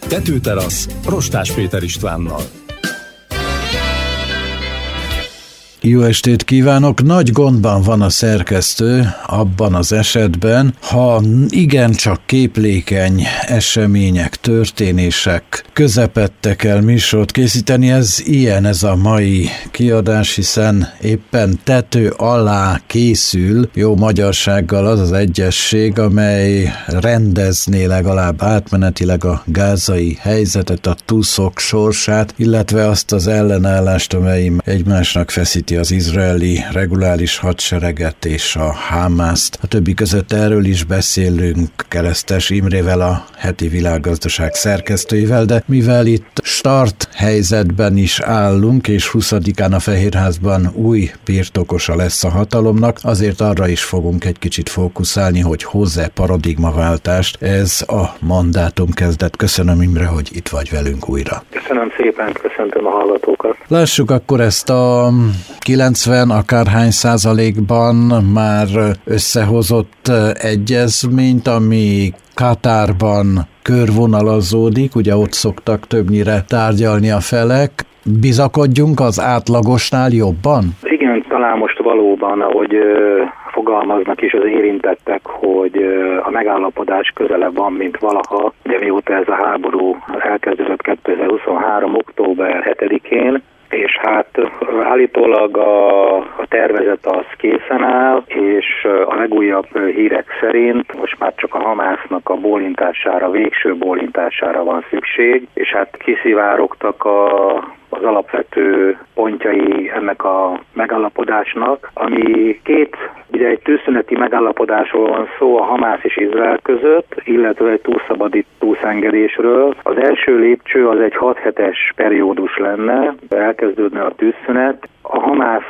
Tetőterasz Rostás Péter Istvánnal. Jó estét kívánok! Nagy gondban van a szerkesztő abban az esetben, ha igencsak képlékeny események, történések közepette kell műsort készíteni. Ez a mai kiadás, hiszen éppen tető alá készül jó magyarsággal az az egyezség, amely rendezné legalább átmenetileg a gázai helyzetet, a túszok sorsát, illetve azt az ellenállást, amely egymásnak feszíti az izraeli reguláris hadsereget és a Hamászt. A többi között erről is beszélünk Keresztes Imrével, a Heti Világgazdaság szerkesztőivel, de mivel itt start helyzetben is állunk, és 20-án a Fehérházban új birtokosa lesz a hatalomnak, azért arra is fogunk egy kicsit fókuszálni, hogy hozzá paradigmaváltást ez a mandátum kezdet. Köszönöm, Imre, hogy itt vagy velünk újra. Köszönöm szépen, köszöntöm a hallgatókat. Lássuk akkor ezt a 90 akárhány százalékban már összehozott egyezményt, ami Katárban körvonalazódik, ugye ott szoktak többnyire tárgyalni a felek. Bizakodjunk az átlagosnál jobban? Igen, talán most valóban, ahogy fogalmaznak is az érintettek, hogy a megállapodás közelebb van, mint valaha, de mióta ez a háború elkezdődött 2023. október 7-én, és hát állítólag a tervezet az készen áll, és a legújabb hírek szerint most már csak a Hamásznak a bólintására, végső bólintására van szükség, és hát kiszivárogtak az alapvető pontjai ennek a megállapodásnak, ami ugye egy tűzszüneti megállapodásról van szó a Hamász és Izrael között, illetve egy túlszabadításról. Az első lépcső az egy 6 hetes periódus lenne, elkezdődne a tűzszünet. A Hamász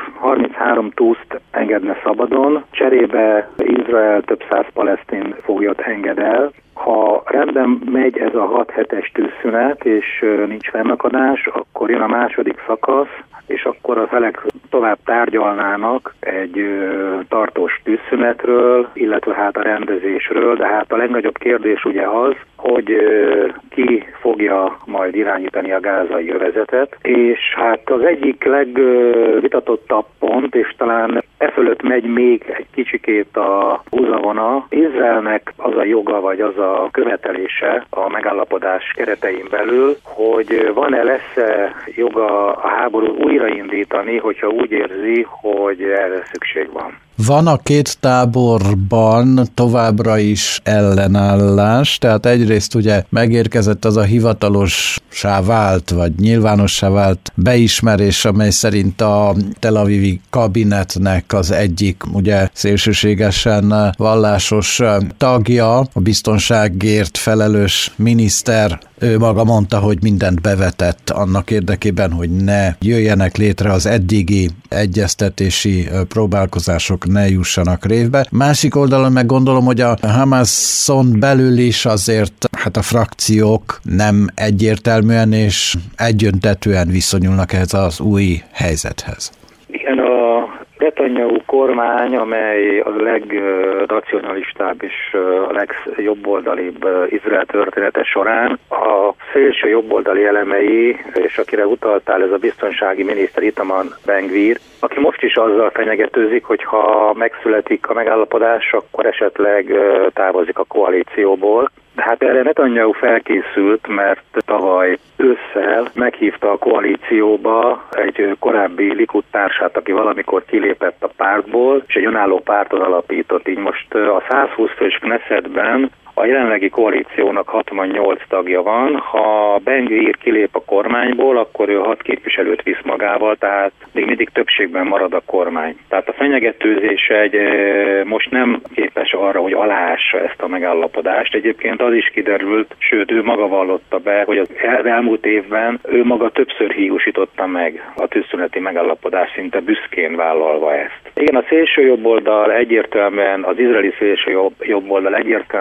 33 túszt engedne szabadon, cserébe Izrael több száz palesztin foglyot enged el. Ha rendben megy ez a 6 hetes tűzszünet, és nincs fennakadás, akkor jön a második szakasz, és akkor a felek tovább tárgyalnának egy tartós tűzszünetről, illetve hát a rendezésről, de hát a legnagyobb kérdés ugye az, hogy ki fogja majd irányítani a gázai övezetet, és hát az egyik legvitatottabb pont, és talán fölött megy még egy kicsikét a húzavona, Izraelnek az a joga, vagy az a követelése a megállapodás keretein belül, hogy lesz-e joga a háborút újraindítani, hogyha úgy érzi, hogy erre szükség van. Van a két táborban továbbra is ellenállás, tehát egyrészt ugye megérkezett az a hivatalossá vált, vagy nyilvánossá vált beismerés, amely szerint a Tel Avivi kabinetnek az egyik ugye szélsőségesen vallásos tagja, a biztonságért felelős miniszter, ő maga mondta, hogy mindent bevetett annak érdekében, hogy ne jöjjenek létre az eddigi egyeztetési próbálkozások, ne jussanak révbe. Másik oldalon meg gondolom, hogy a Hamászon belül is azért hát a frakciók nem egyértelműen és egyöntetűen viszonyulnak ehhez az új helyzethez. Igen, a Netanyahu kormány, amely a legracionalistább és a legjobboldalibb Izrael története során, a szélső jobboldali elemei, és akire utaltál, ez a biztonsági miniszter Itamar Ben-Gvir, aki most is azzal fenyegetőzik, hogy ha megszületik a megállapodás, akkor esetleg távozik a koalícióból. De hát erre Netanyahu felkészült, mert tavaly ősszel meghívta a koalícióba egy korábbi Likud társát, aki valamikor kilépett a pártból, és egy önálló pártot alapított. Így most a 120 fős Knessetben a jelenlegi koalíciónak 68 tagja van. Ha Ben-Gvir kilép a kormányból, akkor ő 6 képviselőt visz magával, tehát még mindig többségben marad a kormány. Tehát a fenyegetőzése most nem képes arra, hogy aláássa ezt a megállapodást. Egyébként az is kiderült, sőt ő maga vallotta be, hogy az elmúlt évben ő maga többször hiúsította meg a tűzszüneti megállapodást, szinte büszkén vállalva ezt. Igen, a szélső jobboldal egyértelműen, az izraeli szélső jobboldal egyértelműen azt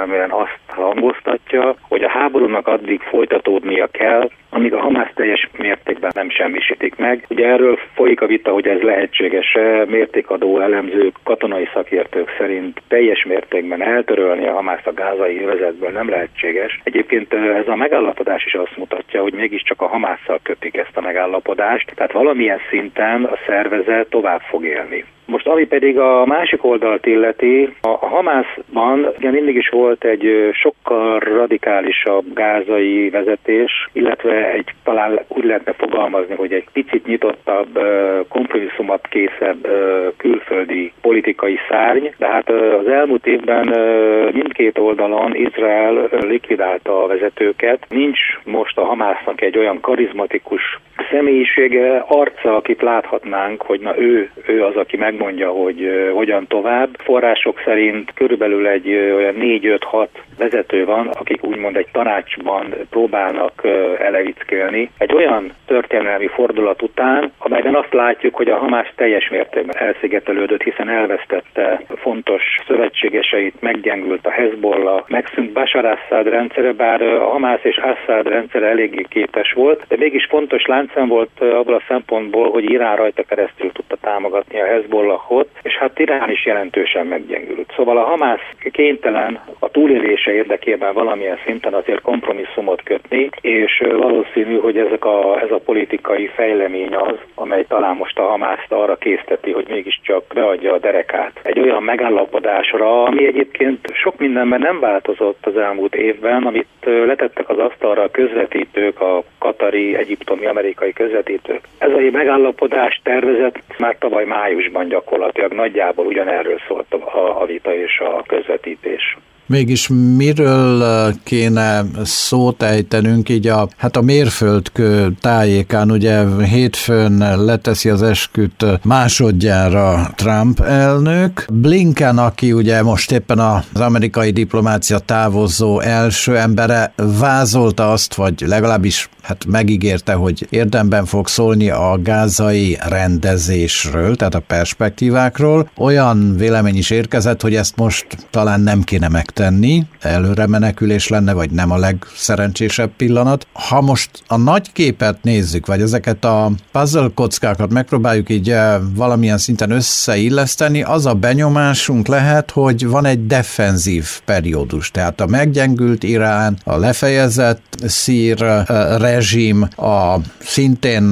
azt hangoztatja, hogy a háborúnak addig folytatódnia kell, amíg a Hamász teljes mértékben nem semmisítik meg. Ugye erről folyik a vita, hogy ez lehetséges-e, mértékadó elemzők, katonai szakértők szerint teljes mértékben eltörölni a Hamászt a gázai övezetből nem lehetséges. Egyébként ez a megállapodás is azt mutatja, hogy mégiscsak a Hamásszal kötik ezt a megállapodást, tehát valamilyen szinten a szervezet tovább fog élni. Most ami pedig a másik oldalt illeti, a Hamászban mindig is volt egy sokkal radikálisabb gázai vezetés, illetve egy talán úgy lehetne fogalmazni, hogy egy picit nyitottabb, kompromisszumot készebb külföldi politikai szárny, de hát az elmúlt évben mindkét oldalon Izrael likvidálta a vezetőket. Nincs most a Hamásznak egy olyan karizmatikus személyisége, arca, akit láthatnánk, hogy na ő az, aki megmondja, hogy hogyan tovább. Források szerint körülbelül egy olyan 4-5-6 vezető van, akik úgymond egy tanácsban próbálnak elevickélni. Egy olyan történelmi fordulat után, amelyben azt látjuk, hogy a Hamász teljes mértékben elszigetelődött, hiszen elvesztette fontos szövetségeseit, meggyengült a Hezbollah, megszűnt Bashar Assad rendszere, bár a Hamász és Assad rendszere eléggé képes volt, de mégis fontos láncszem volt abból a szempontból, hogy Irán rajta keresztül tudta támogatni a Hezbollahot, és hát Irán is jelentősen meggyengült. Szóval a Hamász kénytelen a túlélése érdekében valamilyen szinten azért kompromisszumot kötni, és valószínű, hogy ez a politikai fejlemény az, amely talán most a Hamászt arra készteti, hogy mégiscsak beadja a derekát egy olyan megállapodásra, ami egyébként sok mindenben nem változott az elmúlt évben, amit letettek az asztalra a közvetítők, a katari, egyiptomi, amerikai közvetítők. Ez a megállapodás tervezet már tavaly májusban gyakorlatilag nagyjából ugyanerről szólt a vita és a közvetítés. Mégis miről kéne szót ejtenünk így a mérföldkő tájékán? Ugye hétfőn leteszi az esküt másodjára Trump elnök. Blinken, aki ugye most éppen az amerikai diplomácia távozó első embere, vázolta azt, vagy legalábbis megígérte, hogy érdemben fog szólni a gázai rendezésről, tehát a perspektívákról. Olyan vélemény is érkezett, hogy ezt most talán nem kéne megtenni, előre menekülés lenne, vagy nem a legszerencsésebb pillanat. Ha most a nagy képet nézzük, vagy ezeket a puzzle kockákat megpróbáljuk így valamilyen szinten összeilleszteni, az a benyomásunk lehet, hogy van egy defenzív periódus, tehát a meggyengült Irán, a lefejezett szír rezsim, a szintén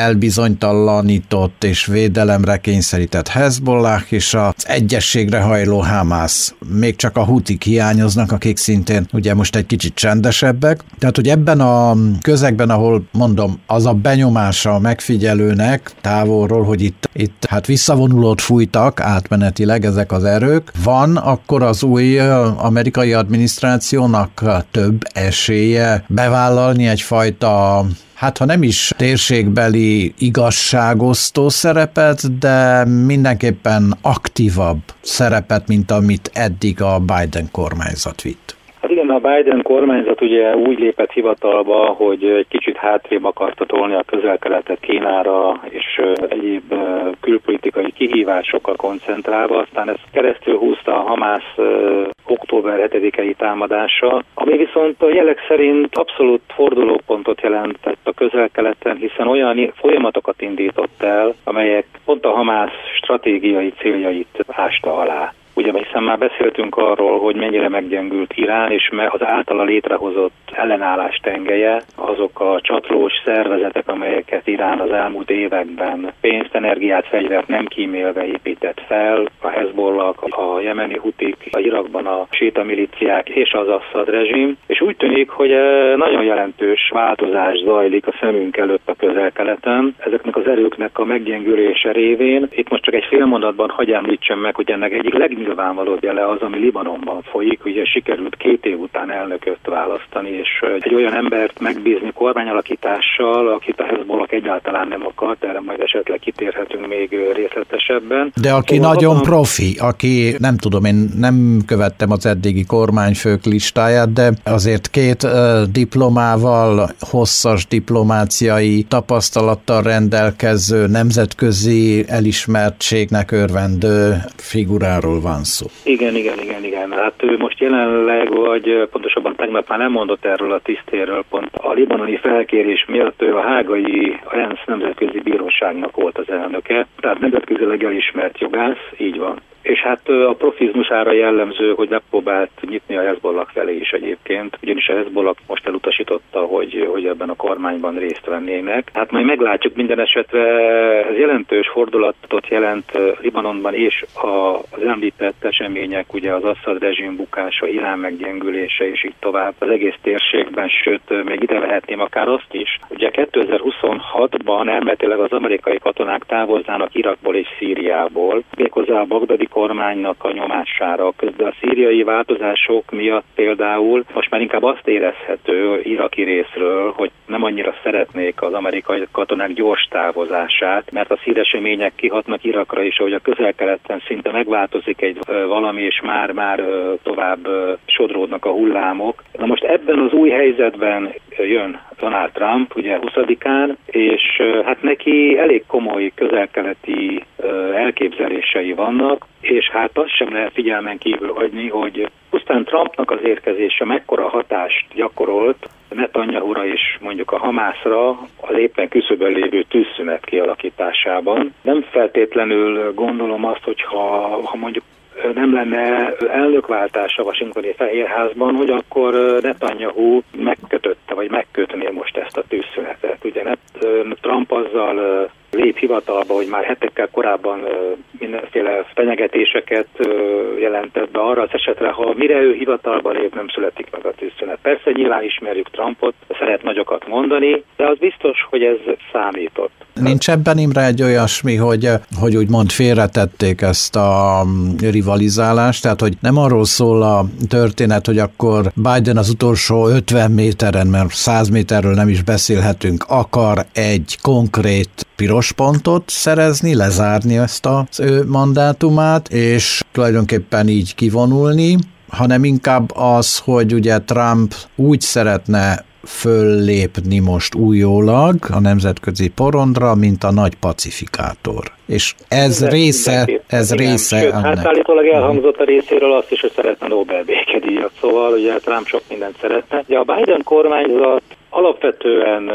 elbizonytalanított és védelemre kényszerített Hezbollah és az egyességre hajló Hamász. Még csak a hutik hiányoznak, akik szintén ugye most egy kicsit csendesebbek. Tehát, hogy ebben a közegben, ahol mondom, az a benyomása a megfigyelőnek távolról, hogy itt visszavonulót fújtak átmenetileg ezek az erők, van, akkor az új amerikai adminisztrációnak több esélye bevállalni egyfajta, ha nem is térségbeli igazságosztó szerepet, de mindenképpen aktívabb szerepet, mint amit eddig a Biden kormányzat vitt. Hát igen, a Biden kormányzat ugye úgy lépett hivatalba, hogy egy kicsit hátrébb akarta tolni a Közel-Keletet Kínára és egyéb külpolitikai kihívásokkal koncentrálva, aztán ezt keresztül húzta a Hamász október 7-i támadása, ami viszont a jelek szerint abszolút fordulópontot jelentett a Közel-Keleten, hiszen olyan folyamatokat indított el, amelyek pont a Hamász stratégiai céljait ásta alá. Ugye, hiszen már beszéltünk arról, hogy mennyire meggyengült Irán, és az általa létrehozott ellenállás tengelye, azok a csatlós szervezetek, amelyeket Irán az elmúlt években pénzt, energiát, fegyvert nem kímélve épített fel, a Hezbollah, a jemeni hutik, a Irakban a síta milíciák és az Assad rezsim, és úgy tűnik, hogy nagyon jelentős változás zajlik a szemünk előtt a Közel-Keleten. Ezeknek az erőknek a meggyengülése révén, itt most csak egy fél mondatban hadd említsem meg, hogy ennek egyik legnyilvánvalóbb jele az, ami Libanonban folyik, ugye sikerült 2 év után elnököt választani, és egy olyan embert megbízni kormányalakítással, akit a Hezbollah egyáltalán nem akart, erre majd esetleg kitérhetünk még részletesebben. De aki nagyon profi, aki nem tudom, én nem követtem az eddigi kormányfők listáját, de azért 2 diplomával, hosszas diplomáciai tapasztalattal rendelkező, nemzetközi elismertségnek örvendő figuráról van van szó. Igen. Hát ő most jelenleg, vagy pontosabban tegnap már nem mondott erről a tisztéről, pont a libanoni felkérés miatt ő a hágai ENSZ nemzetközi bíróságnak volt az elnöke, tehát nemzetközileg elismert jogász, így van. És hát a profizmusára jellemző, hogy megpróbált nyitni a Hezbollah felé is egyébként, ugyanis a Hezbollah most elutasította, hogy ebben a kormányban részt vennének. Hát majd meglátjuk, minden esetre ez jelentős fordulatot jelent Libanonban, és az említett események, ugye az Assad rezsim bukása, Irán meggyengülése, és így tovább az egész térségben, sőt, még ide vehetném akár azt is. Ugye 2026-ban elméletileg az amerikai katonák távoznának Irakból és Szíriából, méghozzá a bagdadi kormánynak a nyomására. Közben a szíriai változások miatt például most már inkább azt érezhető iraki részről, hogy nem annyira szeretnék az amerikai katonák gyors távozását, mert a szír események kihatnak Irakra is, ahogy a Közel-Keleten szinte megváltozik egy valami, és már tovább sodródnak a hullámok. Na most ebben az új helyzetben jön Donald Trump, ugye 20-án, és hát neki elég komoly közel-keleti elképzelései vannak, és hát azt sem lehet figyelmen kívül hagyni, hogy pusztán Trumpnak az érkezése mekkora hatást gyakorolt Netanyahura és mondjuk a Hamászra az éppen küszöbön lévő tűzszünet kialakításában. Nem feltétlenül gondolom azt, hogy ha mondjuk nem lenne elnökváltás a washingtoni Fehérházban, hogy akkor Netanyahu megkötötte, vagy megkötné most ezt a tűzszünetet. Ugye Trump azzal lép hivatalba, hogy már hetekkel korábban mindenféle fenyegetéseket jelentett be arra az esetre, ha mire ő hivatalba lép, nem születik meg a tűzszünet. Persze nyilván ismerjük Trumpot, szeret nagyokat mondani, de az biztos, hogy ez számított. Nincs ebben, Imre, egy olyasmi, hogy úgymond félretették ezt a rivalizálást, tehát hogy nem arról szól a történet, hogy akkor Biden az utolsó 50 méteren, mert 100 méterről nem is beszélhetünk, akar egy konkrét piros pontot szerezni, lezárni ezt az ő mandátumát, és tulajdonképpen így kivonulni, hanem inkább az, hogy ugye Trump úgy szeretne föllépni most újólag a nemzetközi porondra, mint a nagy pacifikátor. És ez része Sőt, hát állítólag elhangzott a részéről azt is, hogy szeretne Nobel békedíjat, szóval ugye Trump sok mindent szeretne. Ugye a Biden kormányzat alapvetően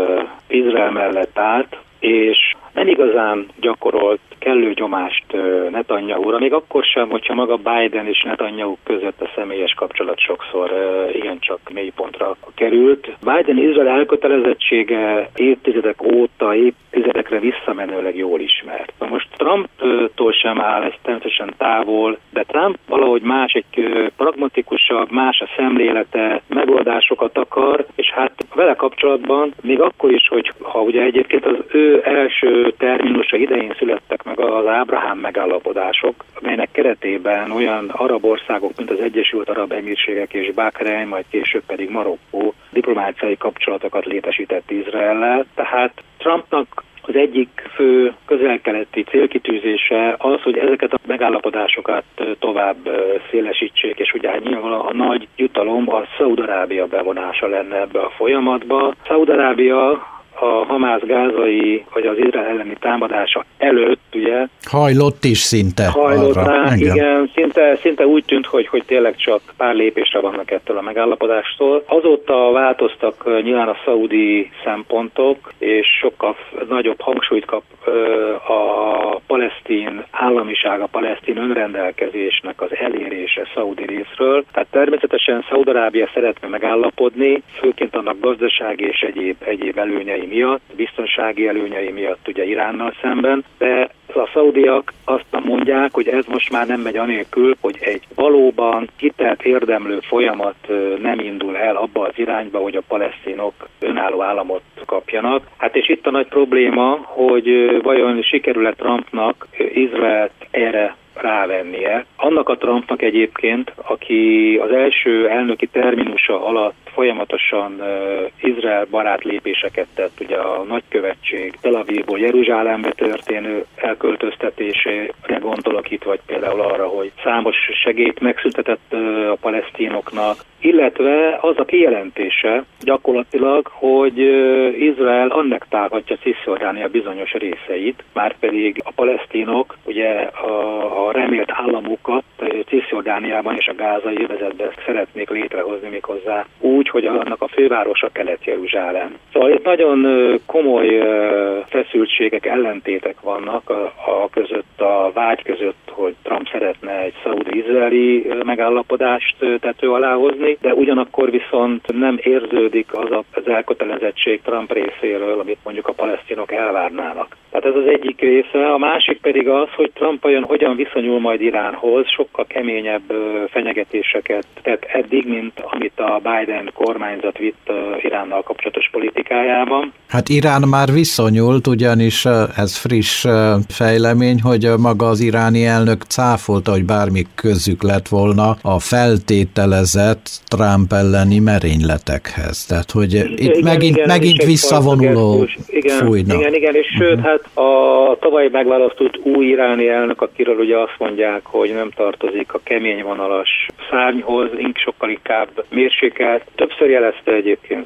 Izrael mellett állt, és nem igazán gyakorolt kellő nyomást Netanyahura, még akkor sem, hogyha maga Biden és Netanyahu között a személyes kapcsolat sokszor igencsak mélypontra került. Biden-Izrael elkötelezettsége évtizedek óta, évtizedekre visszamenőleg jól ismert. Na most Trumptól sem áll ez természetesen távol, de Trump valahogy más, egy pragmatikusabb, más a szemlélete, megoldásokat akar, és hát vele kapcsolatban még akkor is, hogy ha ugye egyébként az ő első terminusa idején születtek meg az Ábrahám megállapodások, melynek keretében olyan arab országok, mint az Egyesült Arab Emírségek és Bahrein, majd később pedig Marokkó diplomáciai kapcsolatokat létesített Izraellel. Tehát Trumpnak az egyik fő közel-keleti célkitűzése az, hogy ezeket a megállapodásokat tovább szélesítsék, és ugye nyilván a nagy jutalom a Szaúd-Arábia bevonása lenne ebbe a folyamatba. Szaúd-Arábia a Hamász gázai, vagy az Izrael elleni támadása előtt, ugye? Hajlott is szinte. Hajlott rá, igen, szinte úgy tűnt, hogy tényleg csak pár lépésre vannak ettől a megállapodástól. Azóta változtak nyilván a szaudi szempontok, és sokkal nagyobb hangsúlyt kap a palesztin államiság, a palesztin önrendelkezésnek az elérése szaudi részről. Tehát természetesen Szaúd-Arábia szeretne megállapodni, főként annak gazdasági és egyéb előnyei miatt, biztonsági előnyei miatt ugye Iránnal szemben, de a szaudiak azt mondják, hogy ez most már nem megy anélkül, hogy egy valóban hitelt érdemlő folyamat nem indul el abba az irányba, hogy a palesztinok önálló államot kapjanak. Hát és itt a nagy probléma, hogy vajon sikerül-e Trumpnak Izraelt erre rávennie. Annak a Trumpnak egyébként, aki az első elnöki terminusa alatt folyamatosan Izrael barát lépéseket tett, ugye a nagykövetség Tel Avivból Jeruzsálembe történő elköltöztetésére gondolok itt, vagy például arra, hogy számos segélyt megszüntetett a palesztinoknak, illetve az a kijelentése gyakorlatilag, hogy Izrael annektálhatja Cisjordánia bizonyos részeit, márpedig a palesztinok ugye a remélt államukat Cisjordániában és a gázai övezetben szeretnék létrehozni méghozzá úgy, hogy annak a fővárosa Kelet-Jeruzsálem. Szóval itt nagyon komoly feszültségek, ellentétek vannak a között, a vágy között, hogy Trump szeretne egy szaudi-izraeli megállapodást tető alá hozni, de ugyanakkor viszont nem érződik az elkötelezettség Trump részéről, amit mondjuk a palesztinok elvárnának. Tehát ez az egyik része. A másik pedig az, hogy Trump hogyan viszonyul majd Iránhoz, sokkal keményebb fenyegetéseket tett eddig, mint amit a Biden kormányzat vitt Iránnal kapcsolatos politikájában. Hát Irán már viszonyult, ugyanis ez friss fejlemény, hogy maga az iráni elnök cáfolta, hogy bármi közük lett volna a feltételezett Trump elleni merényletekhez. Tehát, hogy itt igen, megint visszavonuló fújna. Igen, és sőt, hát a tavaly megválasztott új iráni elnök, akiről ugye azt mondják, hogy nem tartozik a kemény vonalas szárnyhoz, sokkal inkább mérsékelt. Többször jelezte egyébként,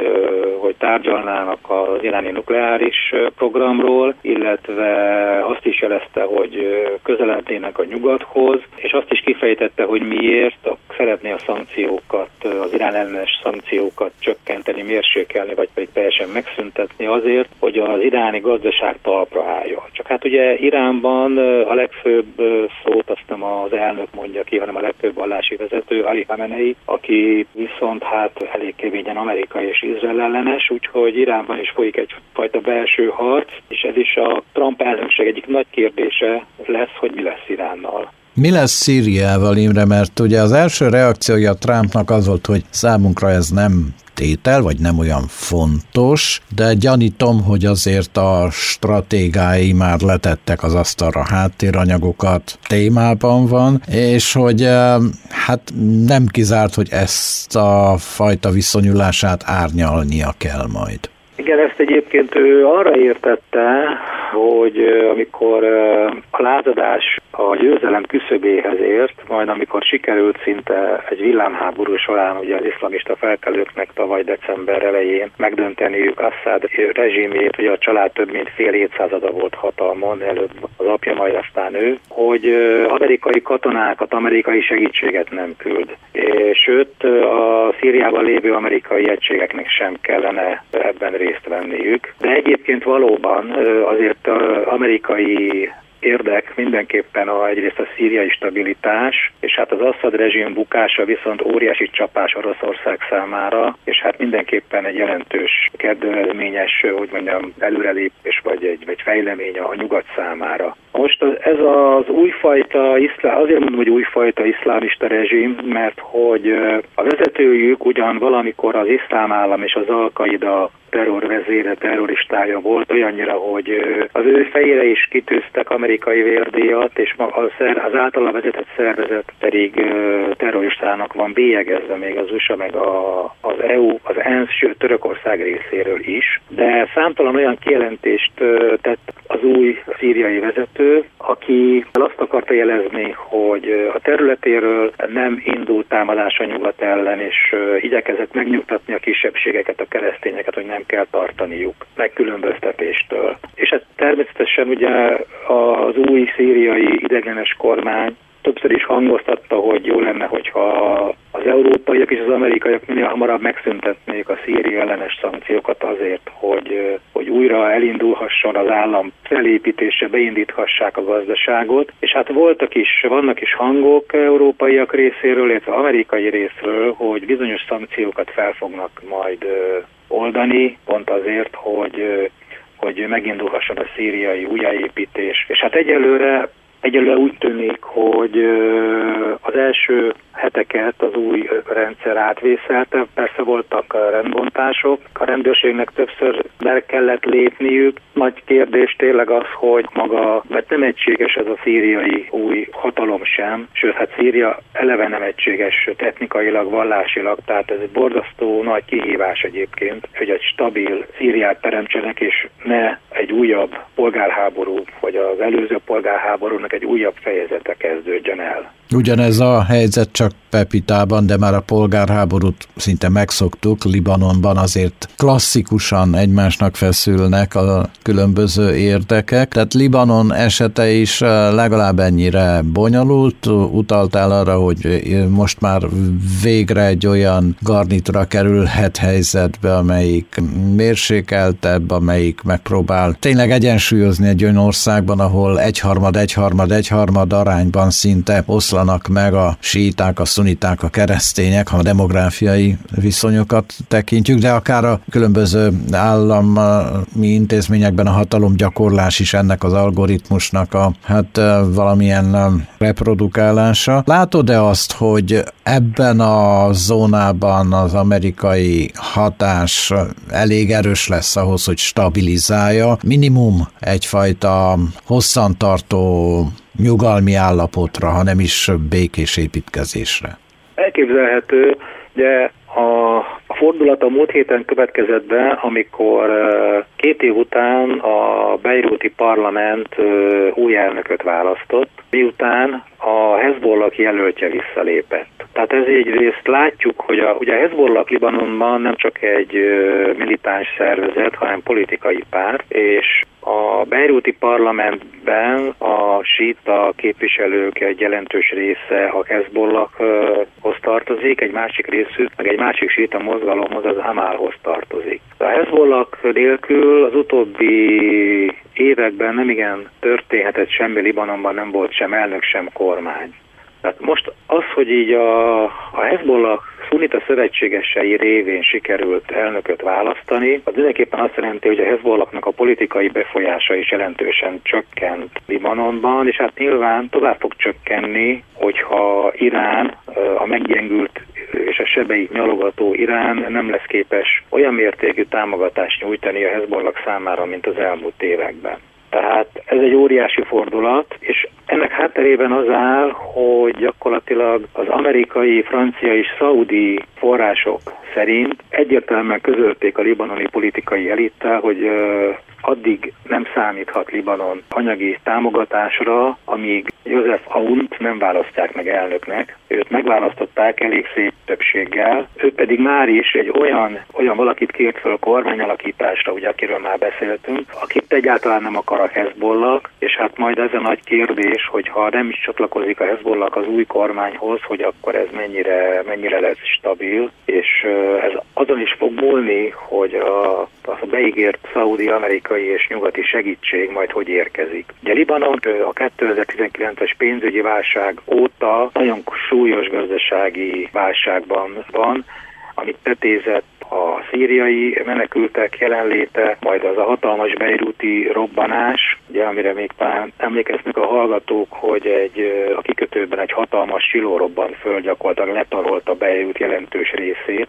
hogy tárgyalnának az iráni nukleáris programról, illetve azt is jelezte, hogy közelednének a nyugathoz, és azt is kifejtette, hogy miért szeretné a szankciókat, az Irán ellenes szankciókat csökkenteni, mérsékelni, vagy pedig teljesen megszüntetni azért, hogy az iráni gazdaság talpra álljon. Csak hát ugye Iránban a legfőbb szót azt nem az elnök mondja ki, hanem a legfőbb vallási vezető, Ali Khamenei, aki viszont hát elég keményen Amerika és Izrael ellenes, úgyhogy Iránban is folyik egyfajta belső harc, és ez is a Trump elnökség egyik nagy kérdése lesz, hogy mi lesz Iránnal. Mi lesz Szíriával, Imre, mert ugye az első reakciója Trumpnak az volt, hogy számunkra ez nem tétel, vagy nem olyan fontos, de gyanítom, hogy azért a stratégái már letettek az asztalra háttéranyagokat, témában van, és hogy hát nem kizárt, hogy ezt a fajta viszonyulását árnyalnia kell majd. Igen, ezt egyébként ő arra értette, hogy amikor a lázadás a győzelem küszöbéhez ért, majd amikor sikerült szinte egy villámháború során ugye az iszlamista felkelőknek tavaly december elején megdönteniük Assad rezsimét, ugye a család több mint fél évszázada volt hatalmon, előbb az apja, majd aztán ő, hogy amerikai katonákat, amerikai segítséget nem küld. Sőt, a Szíriában lévő amerikai egységeknek sem kellene ebben részt venniük. De egyébként valóban azért amerikai érdek mindenképpen egyrészt a szíriai stabilitás, és hát az Assad rezsim bukása viszont óriási csapás Oroszország számára, és hát mindenképpen egy jelentős kedvezményes, hogy mondjam, előrelépés vagy egy fejlemény a nyugat számára. Most ez az újfajta azért mondom, hogy újfajta iszlámista rezsim, mert hogy a vezetőjük ugyan valamikor az iszlám állam és az Al-Qaida terrorvezére, terroristája volt, olyannyira, hogy az ő fejére is kitűztek amerikai vérdíjat, és az általa vezetett szervezet pedig terroristának van bélyegezve még az USA, meg az EU, az ENSZ, sőt Törökország részéről is. De számtalan olyan kijelentést tett az új szíriai vezető, aki azt akarta jelezni, hogy a területéről nem indult támadás a nyugat ellen, és igyekezett megnyugtatni a kisebbségeket, a keresztényeket, hogy nem kell tartaniuk megkülönböztetéstől. És ez természetesen ugye az új szíriai ideiglenes kormány többször is hangoztatta, hogy jó lenne, hogyha az európaiak és az amerikaiak minél hamarabb megszüntetnék a Szíria ellenes szankciókat azért, hogy újra elindulhasson az állam felépítése, beindíthassák a gazdaságot. És hát vannak is hangok európaiak részéről, illetve amerikai részről, hogy bizonyos szankciókat fel fognak majd oldani, pont azért, hogy megindulhasson a szíriai újjáépítés. És hát egyelőre úgy tűnik, hogy az első heteket az új rendszer átvészelte, persze voltak rendbontások, a rendőrségnek többször be kellett lépniük. Nagy kérdés tényleg az, hogy mert nem egységes ez a szíriai új hatalom sem, sőt, hát Szíria eleve nem egységes etnikailag, vallásilag, tehát ez egy borzasztó nagy kihívás egyébként, hogy egy stabil Szíriát teremtsenek, és ne egy újabb polgárháború, vagy az előző polgárháborúnak egy újabb fejezete kezdődjön el. Ugyanez a helyzet csak Pepitában, de már a polgárháborút szinte megszoktuk. Libanonban azért klasszikusan egymásnak feszülnek a különböző érdekek. Tehát Libanon esete is legalább ennyire bonyolult. Utaltál arra, hogy most már végre egy olyan garnitura kerülhet helyzetbe, amelyik mérsékeltebb, amelyik megpróbál tényleg egyensúlyozni egy olyan országban, ahol egyharmad arányban szinte oszlanak meg a síiták, a szuniták, a keresztények, ha a demográfiai viszonyokat tekintjük, de akár a különböző állami intézményekben a hatalomgyakorlás is ennek az algoritmusnak a valamilyen reprodukálása. Látod-e azt, hogy ebben a zónában az amerikai hatás elég erős lesz ahhoz, hogy stabilizálja, minimum egyfajta hosszantartó nyugalmi állapotra, ha nem is békés építkezésre? Elképzelhető, de a fordulat a múlt héten következett be, amikor 2 év után a beiruti parlament új elnököt választott, miután a Hezbollah jelöltje visszalépett. Tehát ez egyrészt látjuk, hogy ugye a Hezbollah Libanonban nem csak egy militáns szervezet, hanem politikai párt, és a beiruti parlamentben a síita képviselők egy jelentős része a Hezbollahhoz tartozik, egy másik részük, meg egy másik síita mozgalomhoz, az Amalhoz tartozik. A Hezbollah nélkül az utóbbi években nem igen történhetett semmi Libanonban, nem volt sem elnök, sem kormány. Tehát most az, hogy így a Hezbollah szunita szövetségesei révén sikerült elnököt választani, az mindenképpen azt jelenti, hogy a Hezbollahnak a politikai befolyása is jelentősen csökkent Libanonban, és hát nyilván tovább fog csökkenni, hogyha Irán, a meggyengült és a sebeig nyalogató Irán nem lesz képes olyan mértékű támogatást nyújtani a Hezbollah számára, mint az elmúlt években. Tehát ez egy óriási fordulat, és ennek hátterében az áll, hogy gyakorlatilag az amerikai, francia és szaudi források szerint egyértelműen közölték a libanoni politikai elittel, hogy addig nem számíthat Libanon anyagi támogatásra, amíg Joseph Aunt nem választják meg elnöknek. Őt megválasztották elég szép többséggel, ő pedig már is egy olyan valakit kért föl kormányalakításra, ugye, akiről már beszéltünk, akit egyáltalán nem akar a Hezbollah, és hát majd ez a nagy kérdés, hogy ha nem is csatlakozik a Hezbollah az új kormányhoz, hogy akkor ez mennyire lesz stabil, és ez azon is fog múlni, hogy a beígért szaudi, amerikai és nyugati segítség majd hogy érkezik. Ugye Libanon a 2019-es pénzügyi válság óta nagyon súlyos gazdasági válságban van, amit tetézett a szíriai menekültek jelenléte, majd az a hatalmas beiruti robbanás, ugye, amire még talán emlékeznek a hallgatók, hogy a kikötőben egy hatalmas siló robbant föl, gyakorlatilag letarolt a Beirut jelentős részét.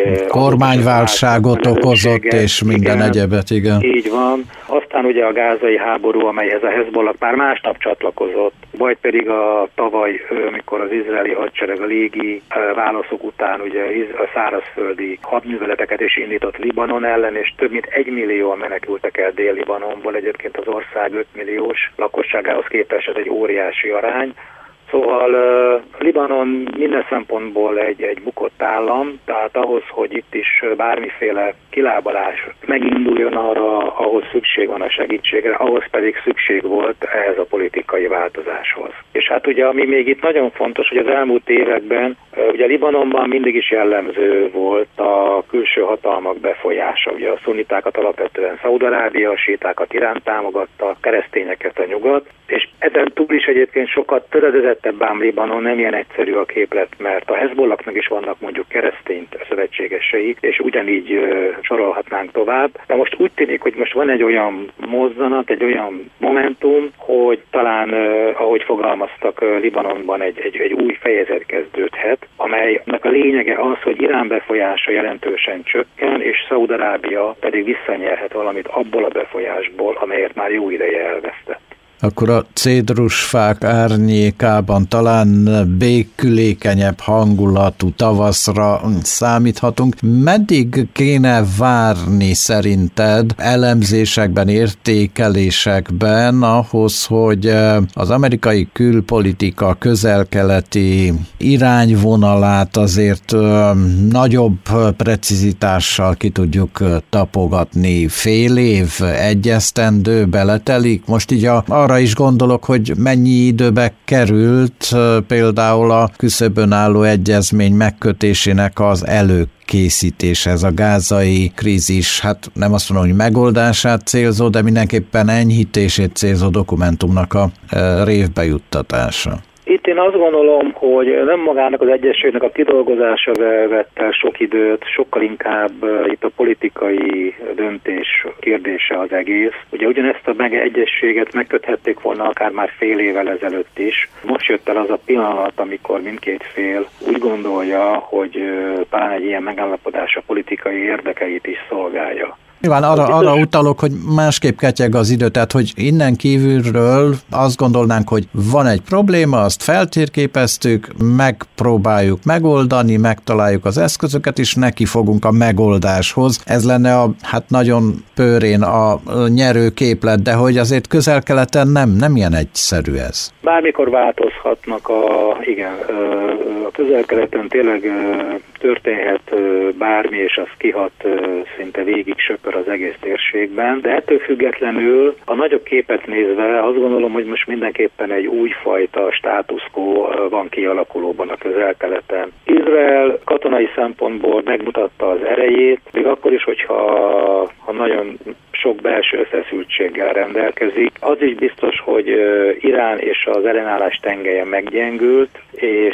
Kormányválságot okozott, és minden egyebet, igen. Így van. Aztán ugye a gázai háború, amelyhez a Hezbollah már másnap csatlakozott, vagy pedig a tavaly, amikor az izraeli hadsereg a légi válaszok után ugye a szárazföldi hadműveleteket is indított Libanon ellen, és több mint 1 millióan menekültek el Dél-Libanonból, egyébként az ország 5 milliós lakosságához képest ez egy óriási arány. Szóval Libanon minden szempontból egy bukott állam, tehát ahhoz, hogy itt is bármiféle kilábalás meginduljon arra, ahhoz szükség van a segítségre, ahhoz pedig szükség volt ehhez a politikai változáshoz. És hát ugye, ami még itt nagyon fontos, hogy az elmúlt években, ugye Libanonban mindig is jellemző volt a külső hatalmak befolyása. Ugye a szunnitákat alapvetően Szaúd-Arábia, a síitákat Irán támogatta, a keresztényeket a nyugat, és ezen túl is egyébként sokat töredezettebb ám Libanon, nem ilyen egyszerű a képlet, mert a Hezbollahnak is vannak mondjuk keresztény szövetségesei, és ugyanígy sorolhatnánk tovább. De most úgy tűnik, hogy most van egy olyan mozzanat, egy olyan momentum, hogy talán, ahogy fogalmaztak, Libanonban egy új fejezet kezdődhet, amelynek a lényege az, hogy Irán befolyása jelentősen csökken, és Szaúd-Arábia pedig visszanyerhet valamit abból a befolyásból, amelyet már jó ideje elvesztett. akkor a cédrusfák árnyékában talán békülékenyebb hangulatú tavaszra számíthatunk. Meddig kéne várni szerinted elemzésekben, értékelésekben ahhoz, hogy az amerikai külpolitika közel-keleti irányvonalát azért nagyobb precizitással ki tudjuk tapogatni? Fél év, egy esztendő beletelik? Most így arra is gondolok, hogy mennyi időbe került például a küszöbön álló egyezmény megkötésének az előkészítése, ez a gázai krízis, hát nem azt mondom, hogy megoldását célzó, de mindenképpen enyhítését célzó dokumentumnak a révbe juttatása. Itt én azt gondolom, hogy nem magának az egyezségnek a kidolgozása vett el sok időt, sokkal inkább itt a politikai döntés kérdése az egész. Ugye ugyanezt a egyezséget megköthették volna akár már fél évvel ezelőtt is. Most jött el az a pillanat, amikor mindkét fél úgy gondolja, hogy talán egy ilyen megállapodás a politikai érdekeit is szolgálja. Nyilván arra utalok, hogy másképp ketyeg az idő, tehát hogy innen kívülről azt gondolnánk, hogy van egy probléma, azt feltérképeztük, megpróbáljuk megoldani, megtaláljuk az eszközöket, és neki fogunk a megoldáshoz. Ez lenne nagyon pőrén a nyerő képlet, de hogy azért közel-keleten nem ilyen egyszerű ez. Bármikor változhatnak a közel-keleten tényleg történhet bármi, és az kihat szinte végig söpör az egész térségben, de ettől függetlenül a nagyobb képet nézve azt gondolom, hogy most mindenképpen egy újfajta status quo van kialakulóban a közel-keleten. Izrael katonai szempontból megmutatta az erejét, még akkor is, hogyha nagyon sok belső feszültséggel rendelkezik. Az is biztos, hogy Irán és az ellenállás tengelye meggyengült, és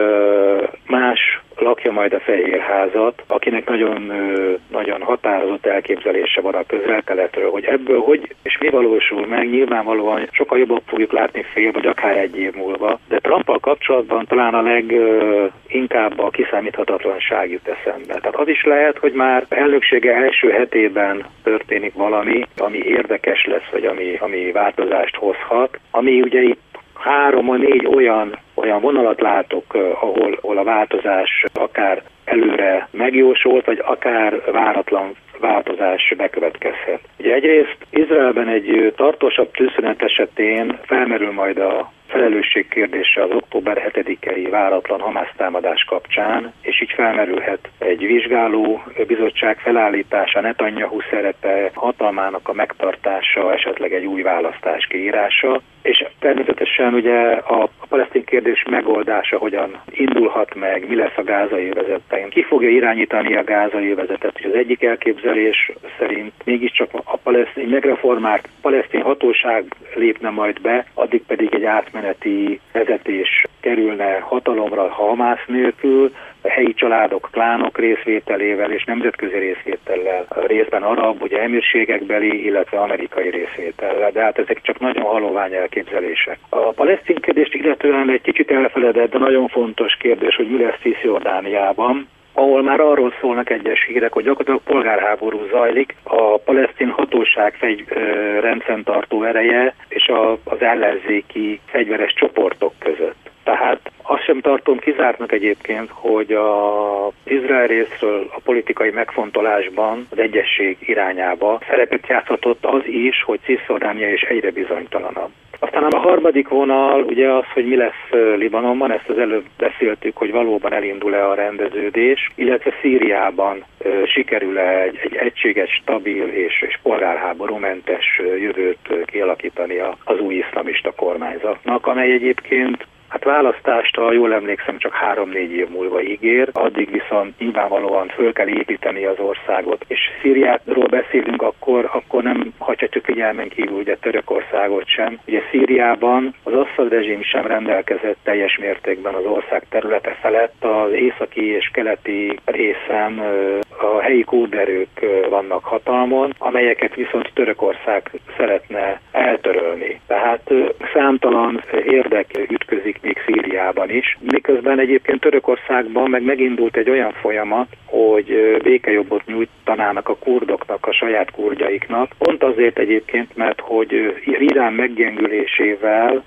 más lakja majd a Fehérházat, akinek nagyon határozott elképzelése van a közel-keletről, hogy ebből hogy és mi valósul meg, nyilvánvalóan sokkal jobban fogjuk látni fél vagy akár egy év múlva. De Trumpal kapcsolatban talán a leginkább a kiszámíthatatlanság jut eszembe. Tehát az is lehet, hogy már elnöksége első hetében történik valami, ami érdekes lesz, vagy ami változást hozhat, ami ugye itt 3-4 olyan vonalat látok, ahol a változás akár előre megjósolt, vagy akár váratlan változás bekövetkezhet. Ugye egyrészt Izraelben egy tartósabb tűzszünet esetén felmerül majd a felelősség kérdése az október 7-i váratlan Hamász támadás kapcsán, és így felmerülhet egy vizsgáló bizottság felállítása, Netanyahu szerepe, hatalmának a megtartása, esetleg egy új választás kiírása, és természetesen ugye a palesztin kérdés megoldása hogyan indulhat meg, mi lesz a gázai övezetben, ki fogja irányítani a gázai övezetet. Az egyik elképzelés szerint mégiscsak a palesztin megreformált palesztin hatóság lépne majd be, addig pedig egy átmeneti vezetés kerülne hatalomra Hamász nélkül, a helyi családok, klánok részvételével és nemzetközi részvétellel, részben arab, ugye emírségekbeli, illetve amerikai részvétellel, de hát ezek csak nagyon halovány elképzelések. A palesztin kérdést illetően egy kicsit elfeledett, de nagyon fontos kérdés, hogy mi lesz Cisjordániában, ahol már arról szólnak egyes hírek, hogy gyakorlatilag polgárháború zajlik, a palesztin hatóság rendfenntartó ereje és az ellenzéki fegyveres csoportok között. Tehát azt sem tartom kizártnak egyébként, hogy az Izrael részről a politikai megfontolásban az egyesség irányába szerepet játszhatott az is, hogy Cisjordánia is egyre bizonytalanabb. Aztán a harmadik vonal ugye az, hogy mi lesz Libanonban, ezt az előbb beszéltük, hogy valóban elindul-e a rendeződés, illetve Szíriában sikerül-e egy egységes, stabil és polgárháborúmentes jövőt kialakítani az új iszlamista kormányzatnak, amely egyébként választást, ha jól emlékszem, csak 3-4 év múlva ígér, addig viszont nyilvánvalóan föl kell építeni az országot. És Szíriáról beszélünk, akkor nem hagyhatjuk figyelmen kívül ugye Törökországot sem. Ugye Szíriában az Assad rezsim sem rendelkezett teljes mértékben az ország területe felett, az északi és keleti részen a helyi kurderők vannak hatalmon, amelyeket viszont Törökország szeretne eltörölni. Tehát számtalan érdek ütközik még Szíriában is. Miközben egyébként Törökországban meg megindult egy olyan folyamat, hogy békejobbot nyújtanának a kurdoknak, a saját kurdjaiknak. Pont azért egyébként, mert hogy Irán meggyengülésével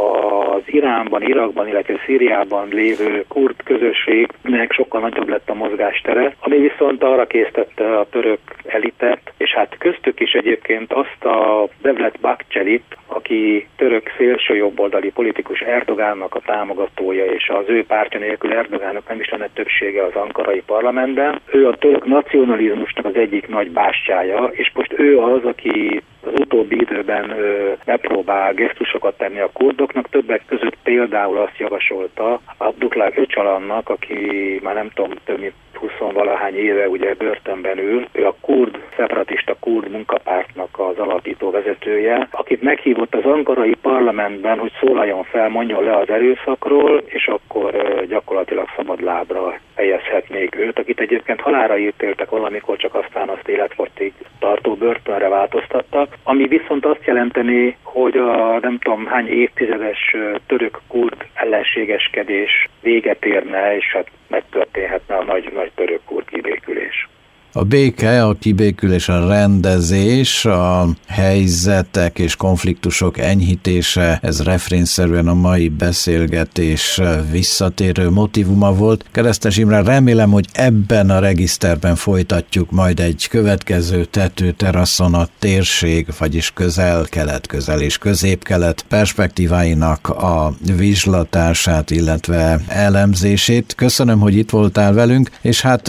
az Iránban, Irakban, illetve Szíriában lévő kurd közösségnek sokkal nagyobb lett a mozgástere, ami viszont arra késztette a török elitet, és hát köztük is egyébként azt a Devlet Bahçelit, aki török szélsőjobboldali politikus Erdogánnak a támogatója, és az ő pártja nélkül Erdogánnak nem is lenne többsége az ankarai parlamentben. Ő a török nacionalizmusnak az egyik nagy bástyája, és most ő az, aki az utóbbi időben megpróbál gesztusokat tenni a kurdoknak, többek között például azt javasolta Abdullah Öcalannak, aki már nem tudom, több mint 20-valahány éve ugye börtönben ül, ő a szeparatista kurd munkapártnak az alapító vezetője, akit meghívott az ankarai parlamentben, hogy szólaljon fel, mondjon le az erőszakról, és akkor gyakorlatilag szabadlábra helyezhetnék őt, akit egyébként halálra ítéltek valamikor, csak aztán azt életfogytig tartó börtönre változtattak, ami viszont azt jelenteni, hogy a nem tudom hány évtizedes török-kurd ellenségeskedés véget érne, és hát megtörténhetne a nagy török-kurd kibékülés. A béke, a kibékülés, a rendezés, a helyzetek és konfliktusok enyhítése, ez refrénszerűen a mai beszélgetés visszatérő motivuma volt. Keresztes Imre, remélem, hogy ebben a regiszterben folytatjuk majd egy következő tetőteraszon a térség, vagyis közel-kelet, közel és közép-kelet perspektíváinak a vizslatását, illetve elemzését. Köszönöm, hogy itt voltál velünk, és hát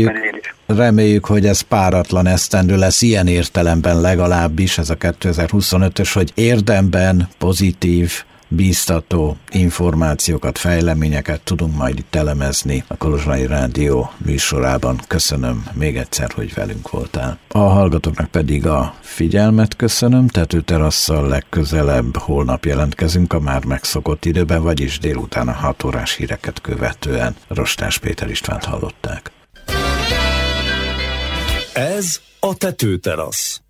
reméljük, hogy ez páratlan esztendő lesz ilyen értelemben legalábbis, ez a 2025-ös, hogy érdemben pozitív, bíztató információkat, fejleményeket tudunk majd itt elemezni a Kolozsvárosbeli Rádió műsorában. Köszönöm még egyszer, hogy velünk voltál. A hallgatóknak pedig a figyelmet köszönöm, tetőterasszal legközelebb holnap jelentkezünk a már megszokott időben, vagyis délután a 6 órás híreket követően. Rostás Péter Istvánt hallották. Ez a tetőterasz.